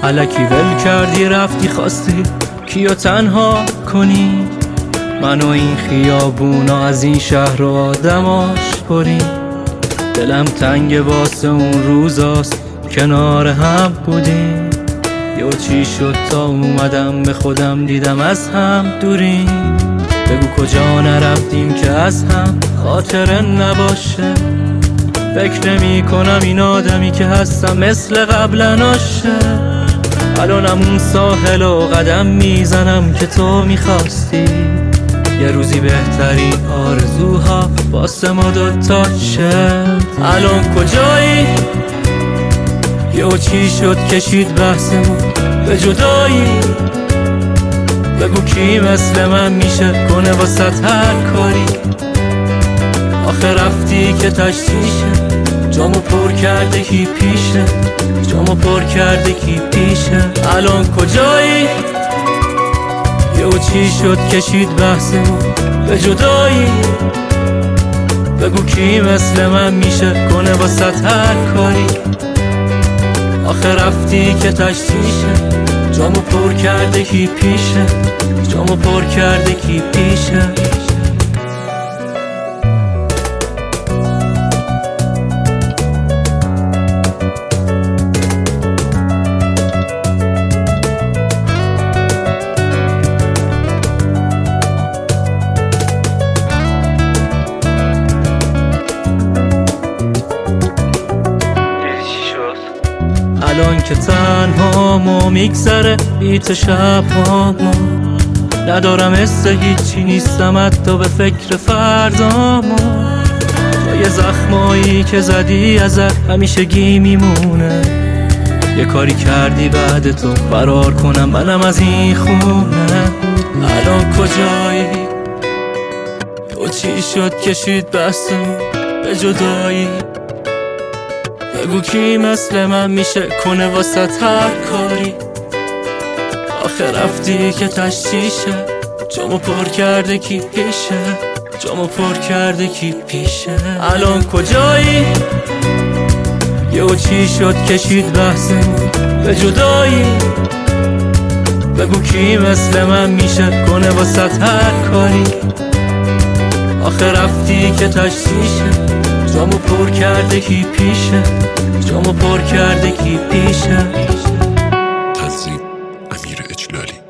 الکی ول کردی رفتی خواستی کیو تنها کنی. من و این خیابونا از این شهر و آدماش پریم. دلم تنگ واسه اون روزاست کنار هم بودیم. یه چی شد تا اومدم به خودم دیدم از هم دوریم. بگو کجا نرفتیم که از هم خاطره نباشه. فکر نمی کنم این آدمی که هستم مثل قبلا ناشه. الانم اون ساحل و قدم میزنم که تو میخواستی. یه روزی بهترین آرزوها واسه ما دوتا شد. الان کجایی؟ یه چی شد کشید بحثمون به جدایی. بگو کی مثل من میشه کنه واسه هر کاری. آخه رفتی که تشتیشه جامو پر کرده کی پیشه. جامو پر کرده کی پیشه. الان کجایی؟ یه چی شد کشید بحثمون به جدایی. بگو کی مثل من میشه کنه واسه هر کاری. آخه رفتی که تشتیشه جامو پر کرده کی پیشه. جامو پر کرده کی پیشه. الان که تنها ما میگذره بیت شب ها ما. ندارم حس هیچی نیستم حتی به فکر فردا ما. جای زخمایی که زدی ازت همیشگی میمونه. یه کاری کردی بعد تو فرار کنم منم از این خونه. الان کجایی؟ تو چی شد کشید بحثمون به جدایی. بگو کی مثل من میشه کنه واسه هر کاری. آخه رفتی که تشتیشه جامو پر کرده کی پیشه. جامو پر کرده کی پیشه. الان کجایی؟ یه چی شد کشید بحثمون به جدایی. بگو کی مثل من میشه کنه واسه هر کاری. آخه رفتی که تشتیشه جامو پر کرده کی پیشه. جامو پر کرده کی پیشه. تنظیم امیر اجلالی.